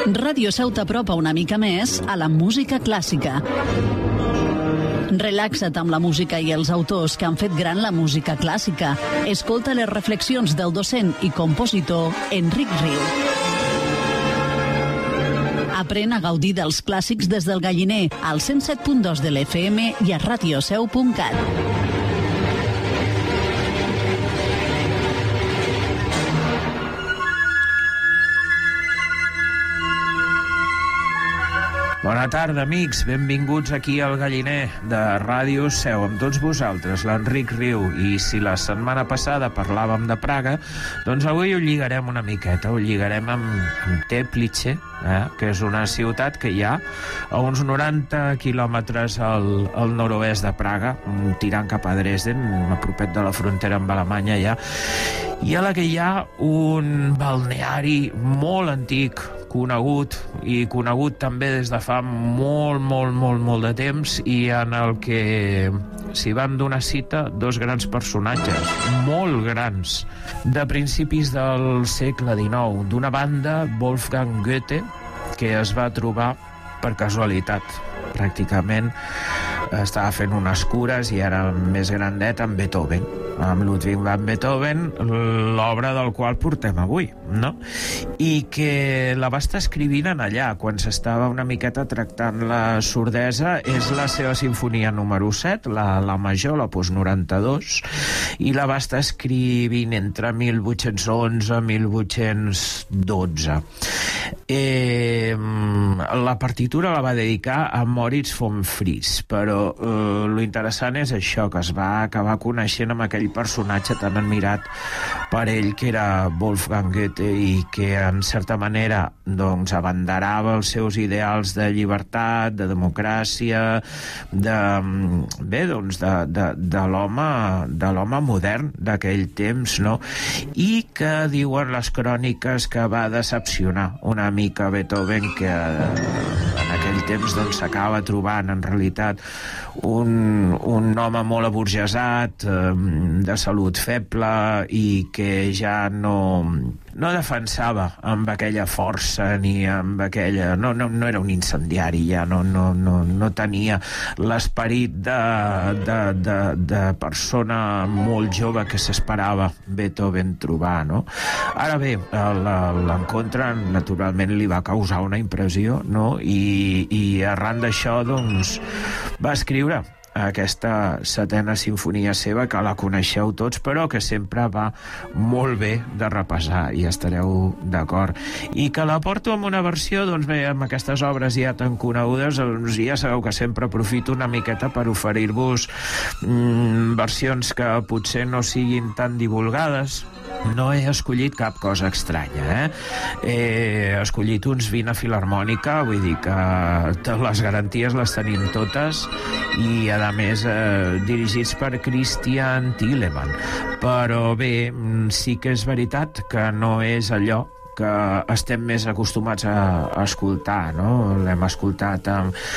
Ràdio Seu t'apropa una mica més a la música clàssica. Relaxa't amb la música i els autors que han fet gran la música clàssica. Escolta les reflexions del docent i compositor Enric Riu. Aprèn a gaudir dels clàssics des del Galliner, al 107.2 de l'FM i a radioseu.cat. Bona tarda, amics. Benvinguts aquí al Galliner de Ràdio Seu. Amb tots vosaltres, l'Enric Riu. I si la setmana passada parlàvem de Praga, doncs avui ho lligarem una miqueta. Ho lligarem amb Teplice, que és una ciutat que hi ha a uns 90 quilòmetres al nord-oest de Praga, tirant cap a Dresden, a propet de la frontera amb Alemanya ja, i a la que hi ha un balneari molt antic, conegut també des de fa molt de temps, i en el que s'hi van donar cita dos grans personatges, molt grans, de principis del segle XIX. D'una banda, Wolfgang Goethe, que es va trobar per casualitat. Pràcticament estava fent unes cures i era més grandet amb Beethoven, amb Ludwig van Beethoven, l'obra del qual portem avui, no? I que la va estar escrivint en allà, quan s'estava una miqueta tractant la sordesa. És la seva sinfonia número 7, la major, l'opus 92, i la va estar escrivint entre 1811 i 1812. La partitura la va dedicar a Moritz von Fries, però lo interessant és això, que es va acabar coneixent amb aquell personatge tan admirat per ell, que era Wolfgang Goethe, i que en certa manera doncs abanderava els seus ideals de llibertat, de democràcia, de l'home modern d'aquell temps, no? I que diuen les cròniques que va decepcionar una mica Beethoven, que en aquell temps doncs s'acaba trobant en realitat un home molt aburgesat, de salut feble, i que ja no defensava amb aquella força ni amb aquella... No era un incendiari, ja no tenia l'esperit de persona molt jove que s'esperava Beethoven trobar, no? Ara bé, l'encontre naturalment li va causar una impressió, no? I arran d'això doncs va escriure aquesta setena sinfonia seva, que la coneixeu tots, però que sempre va molt bé de repassar, i estareu d'acord. I que la porto amb una versió, doncs bé, amb aquestes obres ja tan conegudes, doncs ja sabeu que sempre aprofito una miqueta per oferir-vos versions que potser no siguin tan divulgades. No he escollit cap cosa estranya, He escollit uns Vina Filarmònica, vull dir que les garanties les tenim totes, i a més dirigits per Christian Thielemann. Però bé, sí que és veritat que no és allò que estem més acostumats a escoltar, no? L'hem escoltat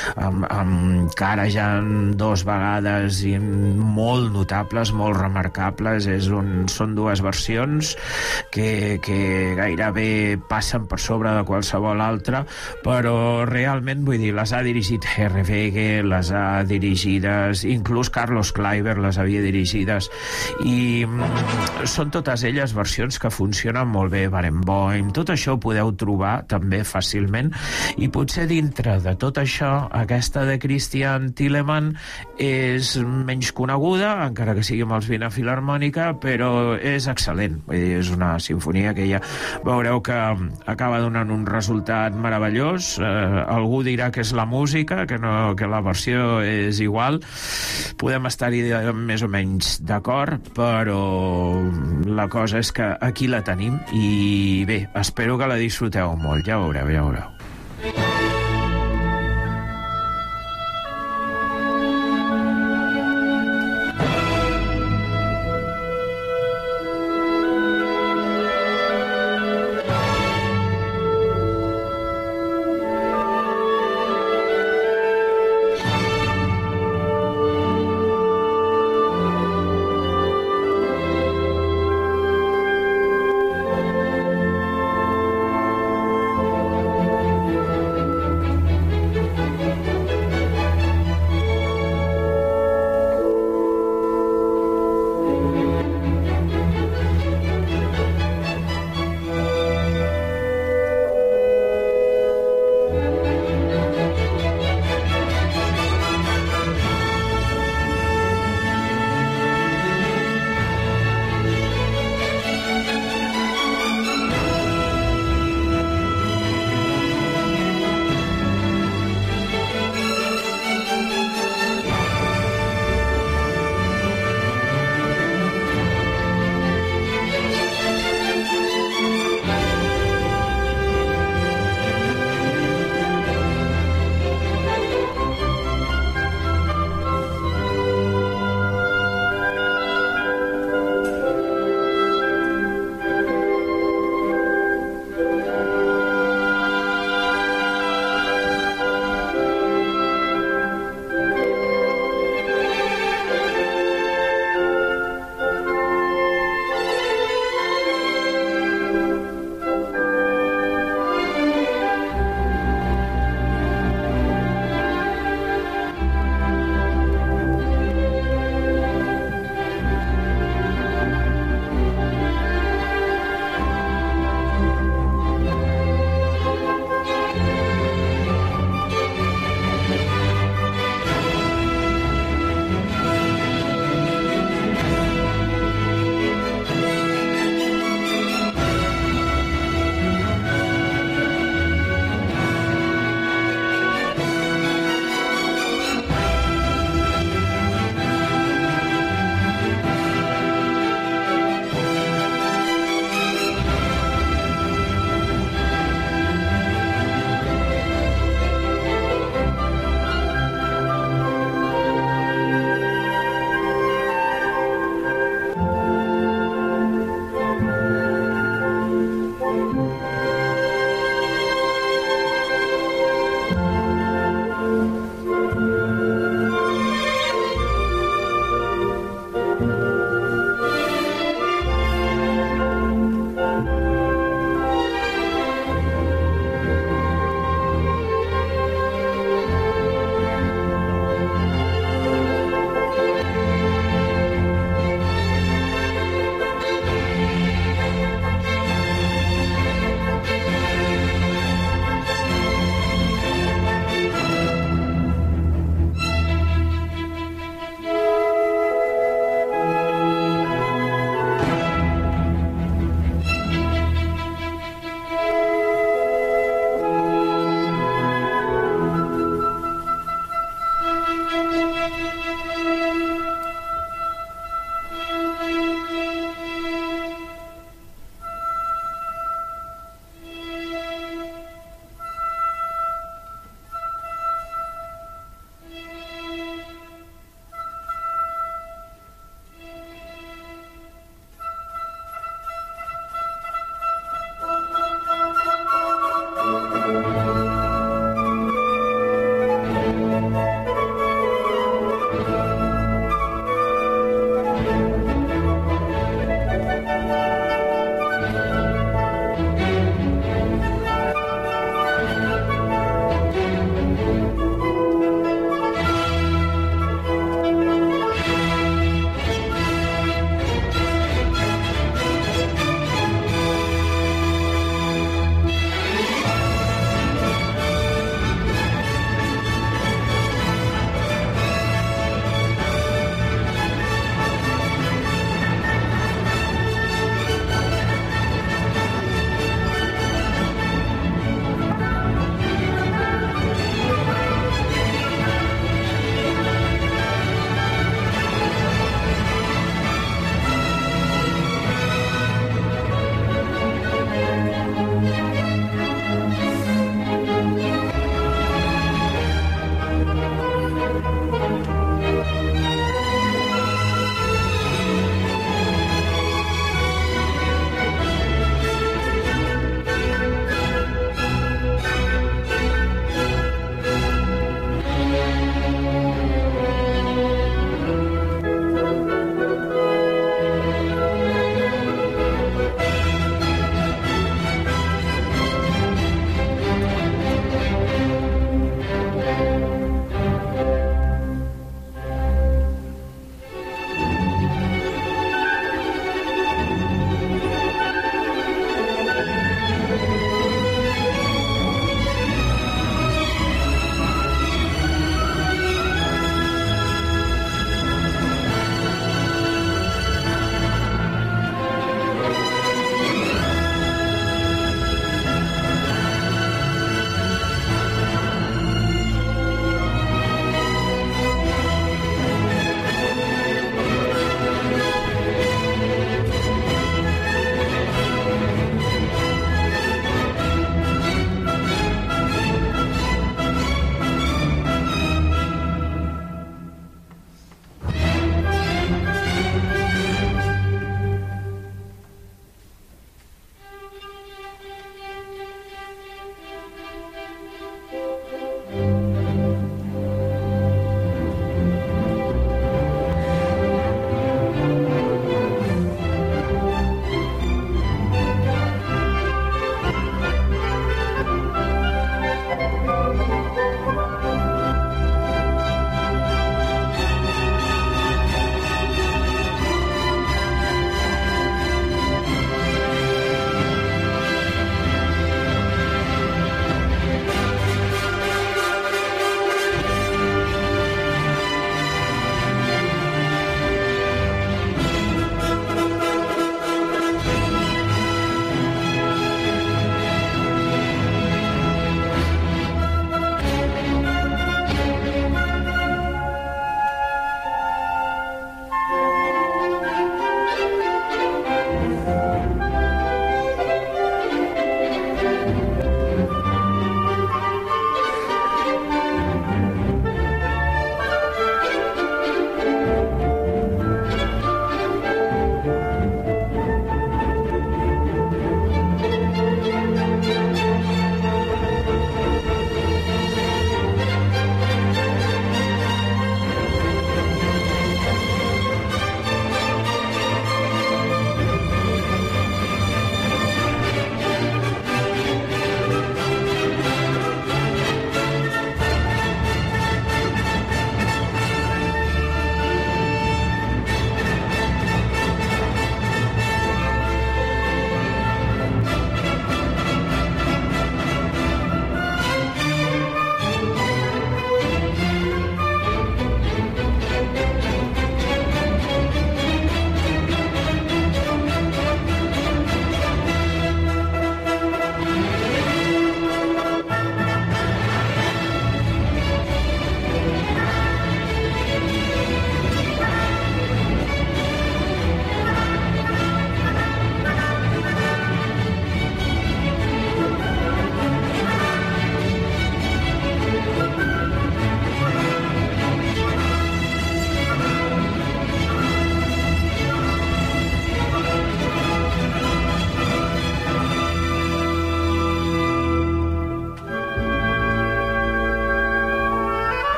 amb Karajan 2 vegades, i molt notables, molt remarcables. Són dues versions que gairebé passen per sobre de qualsevol altra, però realment, vull dir, les ha dirigit Herwege, les ha dirigides, inclús Carlos Kleiber les havia dirigides, i són totes elles versions que funcionen molt bé. Barenboim, tot això ho podeu trobar també fàcilment, i potser dintre de tot això aquesta de Christian Thielemann és menys coneguda, encara que sigui amb els Vina Filarmònica, però és excel·lent. Vull dir, és una sinfonia que ja veureu que acaba donant un resultat meravellós. Algú dirà que és la música, que la versió és igual. Podem estar-hi més o menys d'acord, però la cosa és que aquí la tenim, i bé, espero que la disfruteu molt. Ja veureu, ja veureu.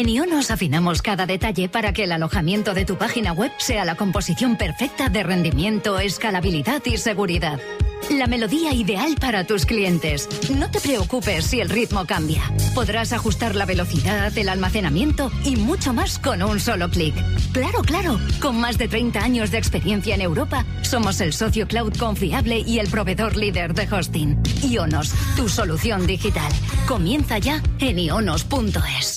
En Ionos afinamos cada detalle para que el alojamiento de tu página web sea la composición perfecta de rendimiento, escalabilidad y seguridad. La melodía ideal para tus clientes. No te preocupes si el ritmo cambia. Podrás ajustar la velocidad, el almacenamiento y mucho más con un solo clic. Claro, claro. Con más de 30 años de experiencia en Europa, somos el socio cloud confiable y el proveedor líder de hosting. Ionos, tu solución digital. Comienza ya en ionos.es.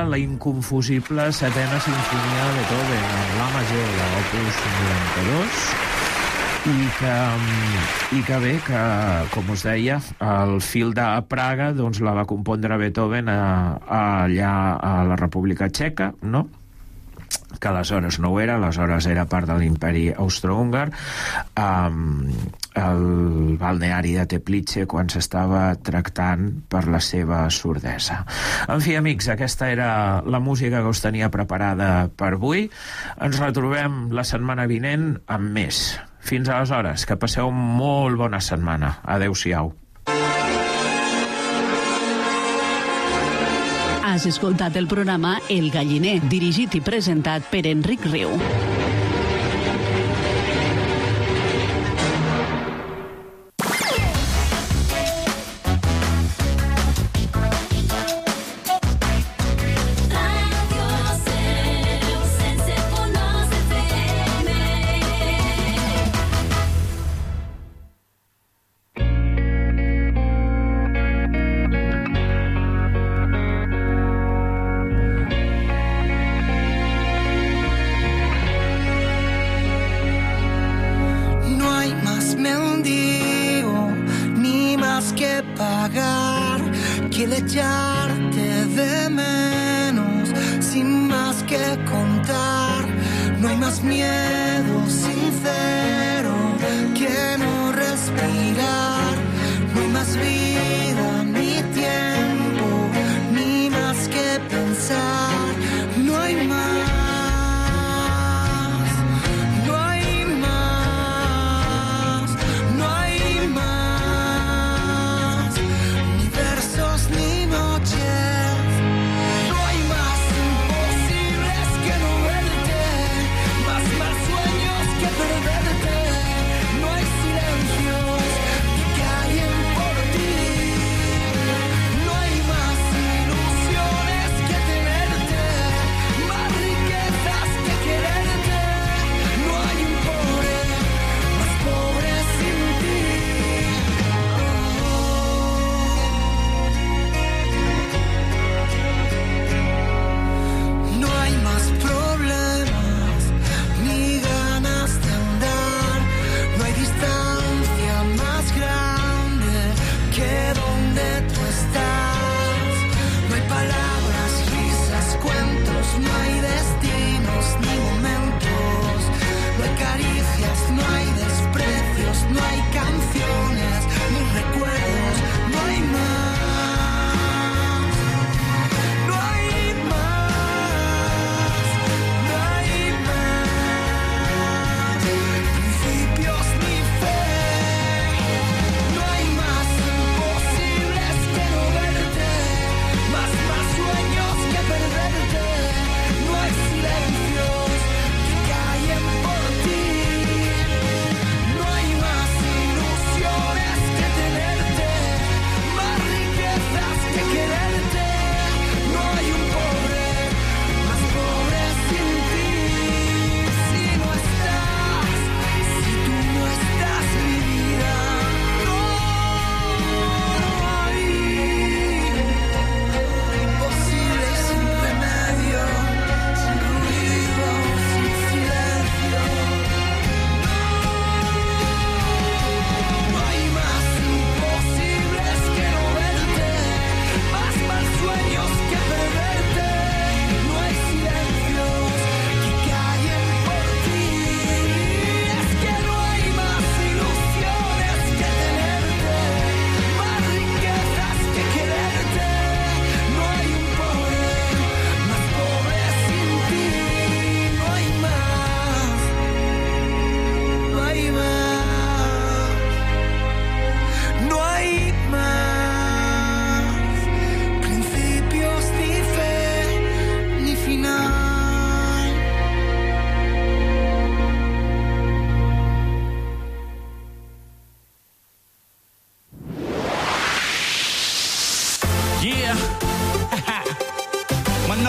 la inconfusible setena sinfonia de Beethoven, la major, l'opus 92, i que bé, que, com us deia, el fil de Praga doncs, la va compondre Beethoven allà a la República Txeca, no?, que aleshores no ho era, aleshores era part de l'imperi austrohúngar, el balneari de Teplice, quan s'estava tractant per la seva sordesa. En fi, amics, aquesta era la música que us tenia preparada per avui. Ens retrobem la setmana vinent amb més. Fins aleshores, que passeu molt bona setmana. Adéu-siau. Has escoltat el programa El Galliner, dirigit i presentat per Enric Riu. echarte de menos sin más que contar. No hay más miedo sincero que no respirar. No hay más vida ni tiempo ni más que pensar. No hay más.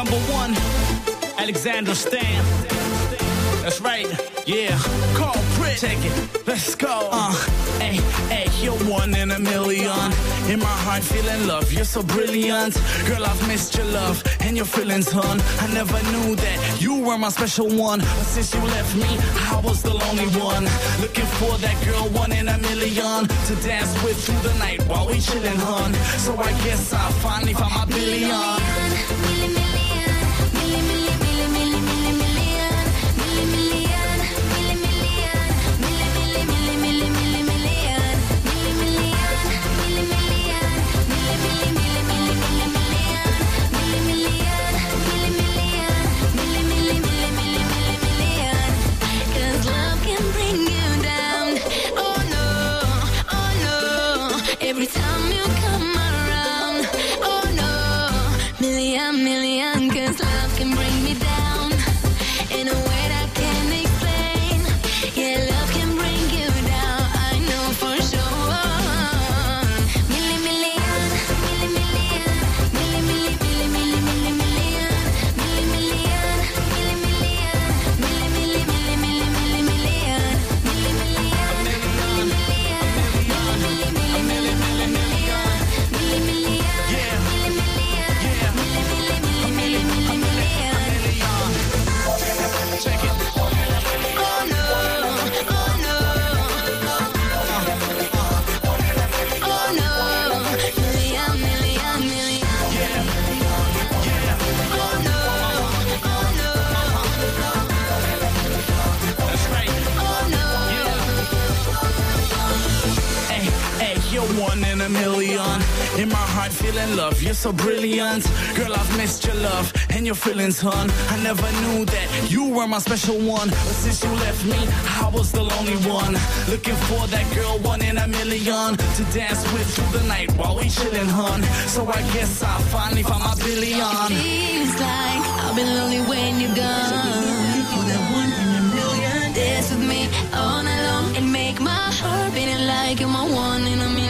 Alexander Stan. That's right. Yeah. Carl Prince. split. Take it, let's go. Hey, hey, you're one in a million. In my heart, feeling love, you're so brilliant. Girl, I've missed your love and your feelings, hon. I never knew that you were my special one. But since you left me, I was the lonely one. Looking for that girl, one in a million, to dance with through the night while we chillin', hon. So I guess I finally found my billion. Every time you come around, oh no, million, 'cause love can bring me down in a way that I can't explain. Yeah, love can bring you down, I know for sure. Million, one in a million. In my heart, feeling love, you're so brilliant. Girl, I've missed your love and your feelings, hon. I never knew that you were my special one. But since you left me, I was the lonely one. Looking for that girl, one in a million, to dance with through the night while we chillin', hon. So I guess I finally found my billion. Feels like I've been lonely when you're gone. For that one in a million, dance with me all night long and make my heart beating like you're my one in a million.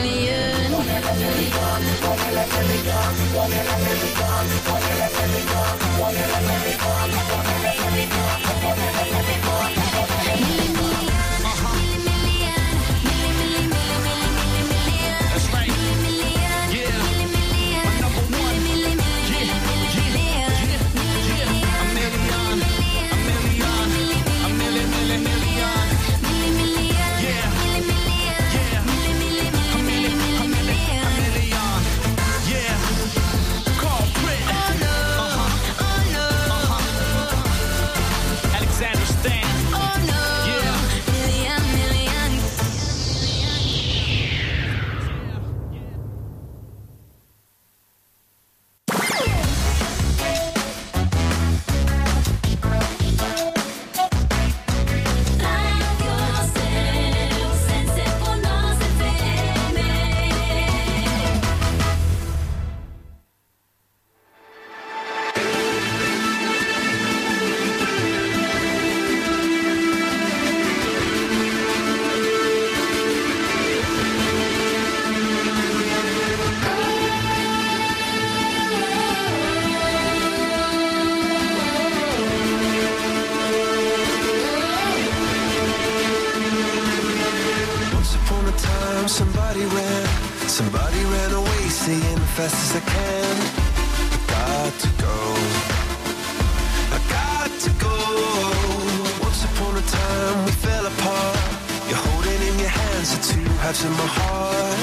Somebody ran away saying fast as I can, I got to go, I got to go. Once upon a time we fell apart. You're holding in your hands the two halves of my heart.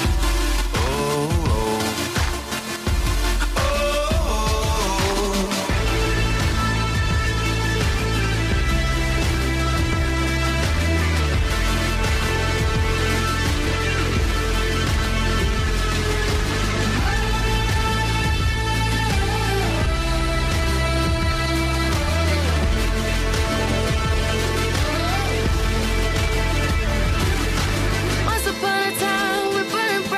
Once upon a time we burned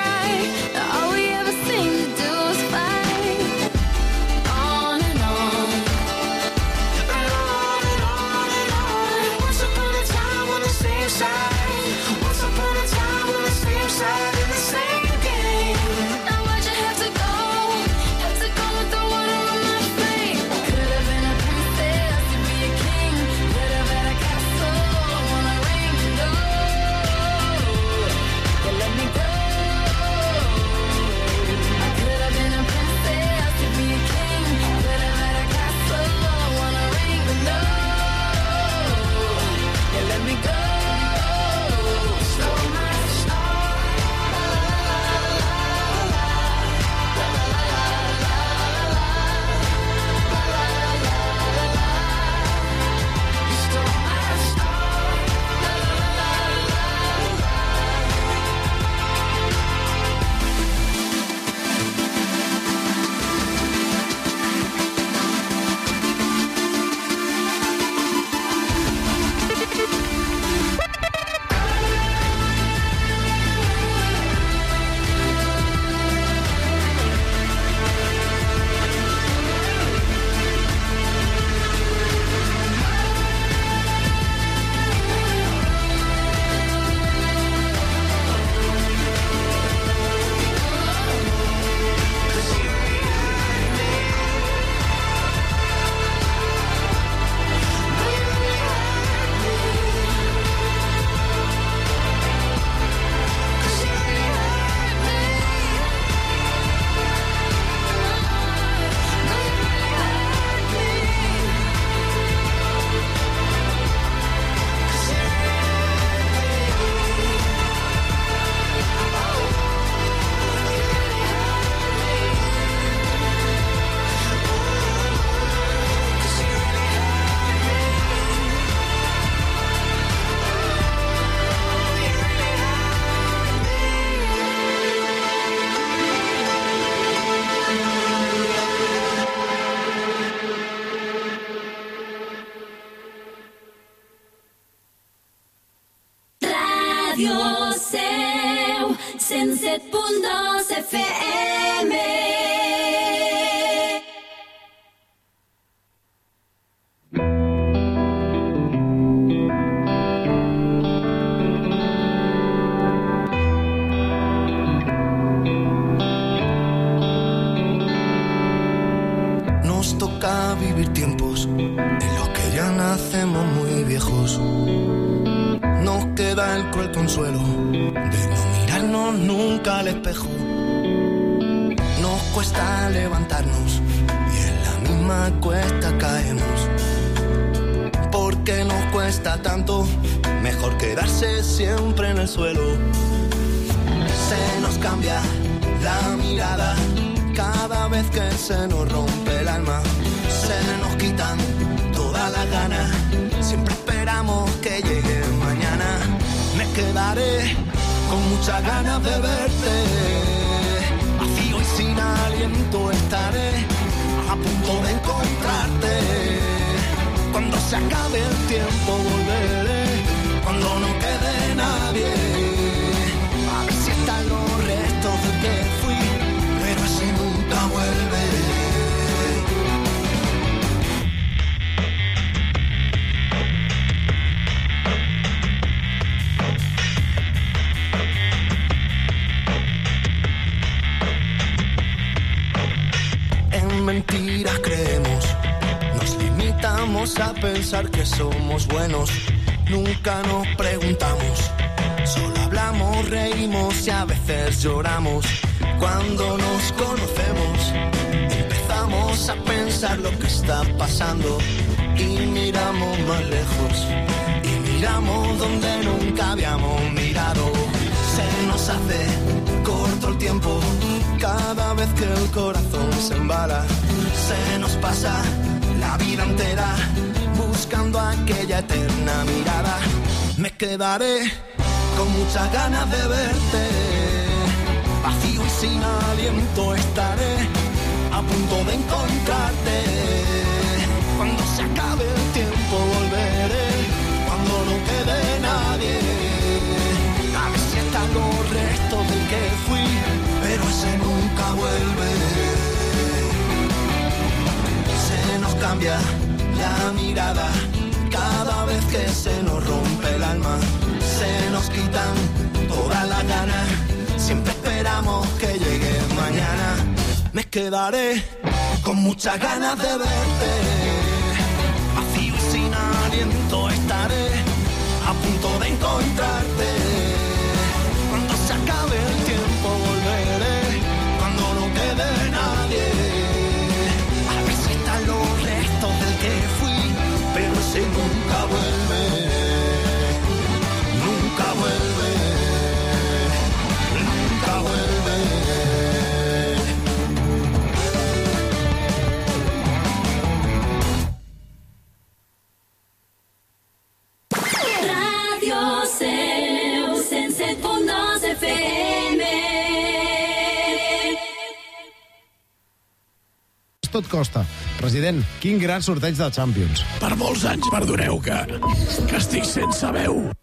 Ràdio Seu, 107.2 FM. Nos toca vivir tiempos en los que ya nacemos muy viejos. Nos queda el cruel consuelo de no mirarnos nunca al espejo. Nos cuesta levantarnos y en la misma cuesta caemos. ¿Por qué nos cuesta tanto? Mejor quedarse siempre en el suelo. Se nos cambia la mirada cada vez que se nos rompe el alma. Se nos quitan todas las ganas. Siempre esperamos que llegue mañana. Me quedaré con muchas ganas de verte. Vacío y sin aliento estaré a punto de encontrarte. Cuando se acabe el tiempo volveré. Cuando no quede nadie. A ver si están los restos de que fui. Pero ese nunca vuelve. Mentiras creemos, nos limitamos a pensar que somos buenos, nunca nos preguntamos, solo hablamos, reímos y a veces lloramos. Cuando nos conocemos, empezamos a pensar lo que está pasando y miramos más lejos y miramos donde nunca habíamos mirado. Se nos hace corto el tiempo cada vez que el corazón se embala. Se nos pasa la vida entera buscando aquella eterna mirada. Me quedaré con muchas ganas de verte. Vacío y sin aliento estaré a punto de encontrarte. Cuando se acabe el tiempo volveré. Cuando no quede nadie. A ver si están los restos del que fui. Pero ese nunca vuelve. Se nos cambia la mirada cada vez que se nos rompe el alma. Se nos quitan todas las ganas. Siempre esperamos que llegue mañana. Me quedaré con muchas ganas de verte. Vacío y sin aliento estaré a punto de encontrarte. Cuando se acabe el tiempo volveré. Cuando no quede nadie. A ver si están los restos del que fui. Pero ese nunca vuelve. Nunca vuelve. Nunca vuelve. Ràdio Seu, 107.2 FM. Tot costa. President, quin gran sorteig de Champions. Per molts anys, perdoneu que estic sense veu.